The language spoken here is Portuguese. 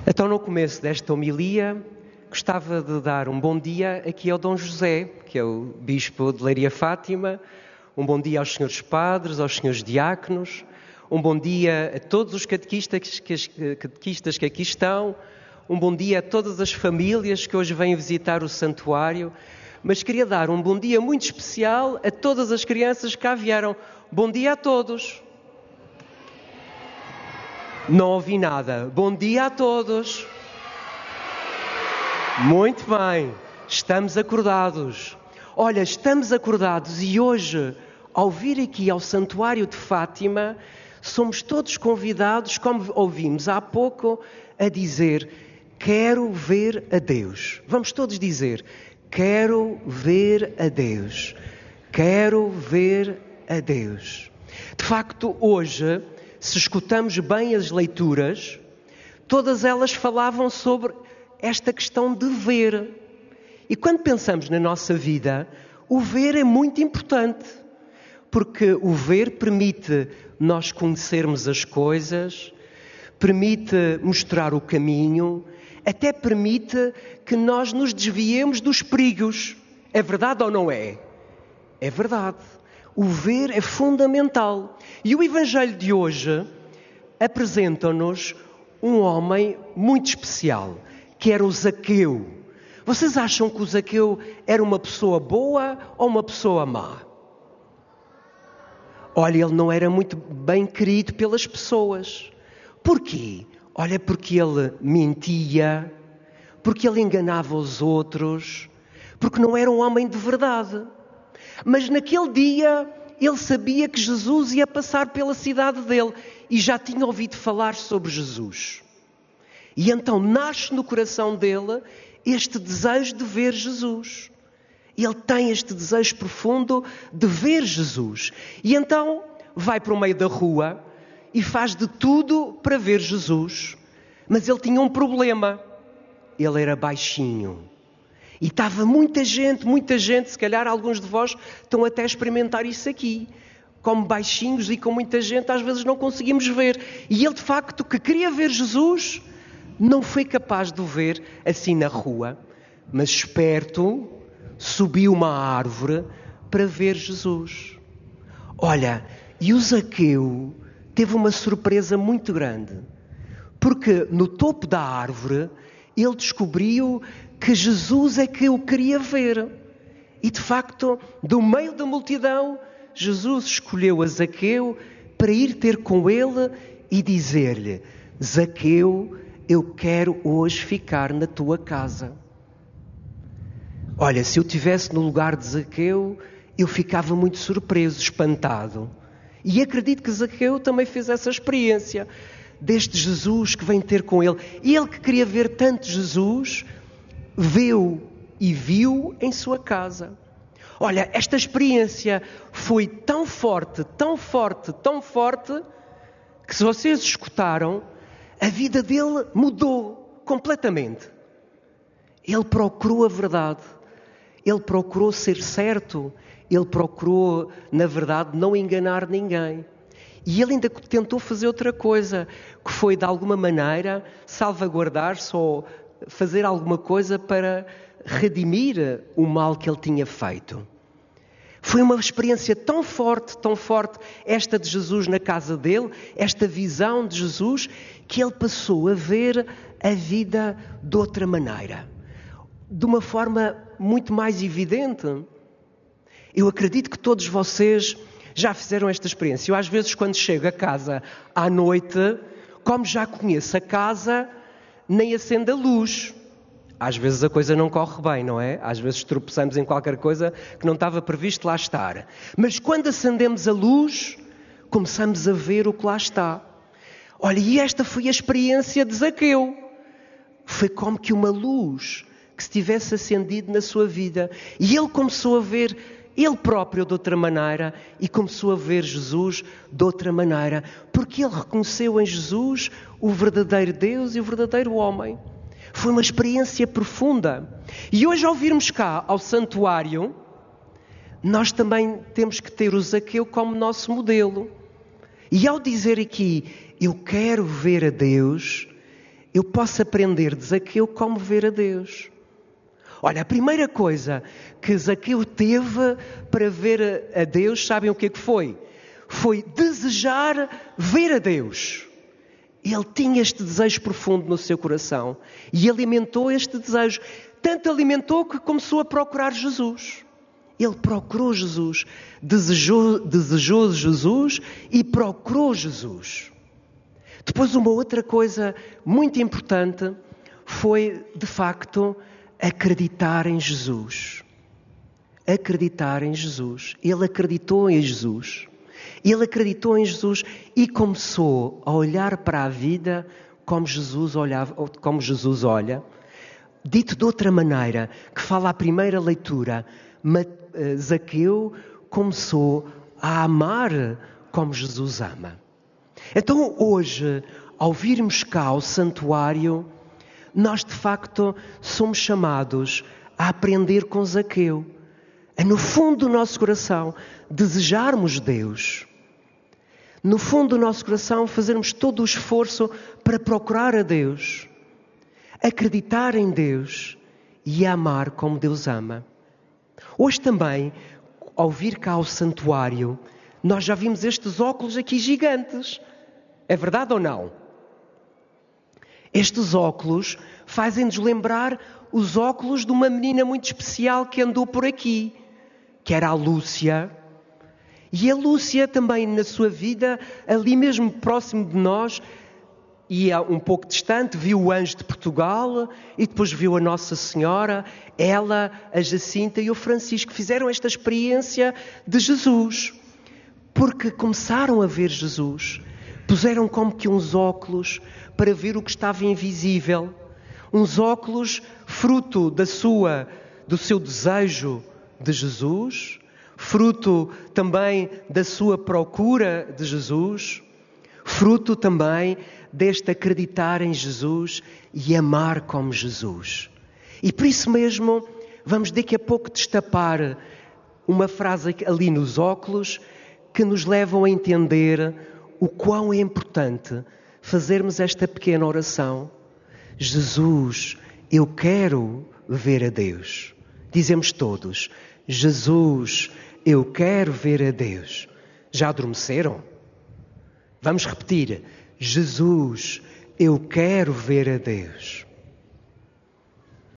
Então, no começo desta homilia, gostava de dar um bom dia aqui ao Dom José, que é o Bispo de Leiria Fátima, um bom dia aos senhores padres, aos senhores diáconos, um bom dia a todos os catequistas que aqui estão, um bom dia a todas as famílias que hoje vêm visitar o santuário, mas queria dar um bom dia muito especial a todas as crianças que cá vieram. Bom dia a todos. Não ouvi nada. Bom dia a todos. Muito bem. Estamos acordados. Olha, estamos acordados e hoje, ao vir aqui ao Santuário de Fátima, somos todos convidados, como ouvimos há pouco, a dizer: quero ver a Deus. Vamos todos dizer: quero ver a Deus. Quero ver a Deus. De facto, hoje, se escutamos bem as leituras, todas elas falavam sobre esta questão de ver. E quando pensamos na nossa vida, o ver é muito importante, porque o ver permite nós conhecermos as coisas, permite mostrar o caminho, até permite que nós nos desviemos dos perigos. É verdade ou não é? É verdade. O ver é fundamental. E o Evangelho de hoje apresenta-nos um homem muito especial, que era o Zaqueu. Vocês acham que o Zaqueu era uma pessoa boa ou uma pessoa má? Olha, ele não era muito bem querido pelas pessoas. Porquê? Olha, porque ele mentia, porque ele enganava os outros, porque não era um homem de verdade. Mas naquele dia ele sabia que Jesus ia passar pela cidade dele e já tinha ouvido falar sobre Jesus. E então nasce no coração dele este desejo de ver Jesus. Ele tem este desejo profundo de ver Jesus. E então vai para o meio da rua e faz de tudo para ver Jesus. Mas ele tinha um problema. Ele era baixinho. E estava muita gente, se calhar alguns de vós estão até a experimentar isso aqui. Como baixinhos e com muita gente, às vezes não conseguimos ver. E ele, de facto, que queria ver Jesus, não foi capaz de o ver assim na rua. Mas esperto, subiu uma árvore para ver Jesus. Olha, e o Zaqueu teve uma surpresa muito grande. Porque no topo da árvore, ele descobriu que Jesus é que o queria ver. E de facto, do meio da multidão, Jesus escolheu a Zaqueu para ir ter com ele e dizer-lhe: Zaqueu, eu quero hoje ficar na tua casa. Olha, se eu estivesse no lugar de Zaqueu, eu ficava muito surpreso, espantado. E acredito que Zaqueu também fez essa experiência deste Jesus que vem ter com ele. E ele que queria ver tanto Jesus, vê-o e viu em sua casa. Olha, esta experiência foi tão forte, que se vocês escutaram, a vida dele mudou completamente. Ele procurou a verdade, ele procurou ser certo, ele procurou, na verdade, não enganar ninguém. E ele ainda tentou fazer outra coisa, que foi, de alguma maneira, salvaguardar-se ou fazer alguma coisa para redimir o mal que ele tinha feito. Foi uma experiência tão forte, esta de Jesus na casa dele, esta visão de Jesus, que ele passou a ver a vida de outra maneira, de uma forma muito mais evidente. Eu acredito que todos vocês já fizeram esta experiência. Eu, às vezes, quando chego a casa à noite, como já conheço a casa, nem acendo a luz. Às vezes a coisa não corre bem, não é? Às vezes tropeçamos em qualquer coisa que não estava previsto lá estar. Mas quando acendemos a luz, começamos a ver o que lá está. Olha, e esta foi a experiência de Zaqueu. Foi como que uma luz que se tivesse acendido na sua vida. E ele começou a ver ele próprio de outra maneira e começou a ver Jesus de outra maneira. Porque ele reconheceu em Jesus o verdadeiro Deus e o verdadeiro homem. Foi uma experiência profunda. E hoje, ao virmos cá ao santuário, nós também temos que ter o Zaqueu como nosso modelo. E ao dizer aqui, eu quero ver a Deus, eu posso aprender de Zaqueu como ver a Deus. Olha, a primeira coisa que Zaqueu teve para ver a Deus, sabem o que é que foi? Foi desejar ver a Deus. Ele tinha este desejo profundo no seu coração e alimentou este desejo. Tanto alimentou que começou a procurar Jesus. Ele procurou Jesus, desejou Jesus e procurou Jesus. Depois, uma outra coisa muito importante foi, de facto, acreditar em Jesus. Acreditar em Jesus. Ele acreditou em Jesus. Ele acreditou em Jesus e começou a olhar para a vida como Jesus olha. Dito de outra maneira, que fala a primeira leitura, Zaqueu começou a amar como Jesus ama. Então hoje, ao virmos cá ao santuário, nós de facto somos chamados a aprender com Zaqueu. É no fundo do nosso coração desejarmos Deus. No fundo do nosso coração fazermos todo o esforço para procurar a Deus. Acreditar em Deus e amar como Deus ama. Hoje também, ao vir cá ao santuário, nós já vimos estes óculos aqui gigantes. É verdade ou não? Estes óculos fazem-nos lembrar os óculos de uma menina muito especial que andou por aqui, que era a Lúcia. E a Lúcia também, na sua vida, ali mesmo próximo de nós, ia um pouco distante, viu o anjo de Portugal e depois viu a Nossa Senhora, ela, a Jacinta e o Francisco fizeram esta experiência de Jesus. Porque começaram a ver Jesus. Puseram como que uns óculos para ver o que estava invisível. Uns óculos fruto do seu desejo de Jesus, fruto também da sua procura de Jesus, fruto também deste acreditar em Jesus e amar como Jesus. E por isso mesmo, vamos daqui a pouco destapar uma frase ali nos óculos que nos levam a entender o quão é importante fazermos esta pequena oração. Jesus, eu quero ver a Deus. Dizemos todos, Jesus, eu quero ver a Deus. Já adormeceram? Vamos repetir, Jesus, eu quero ver a Deus.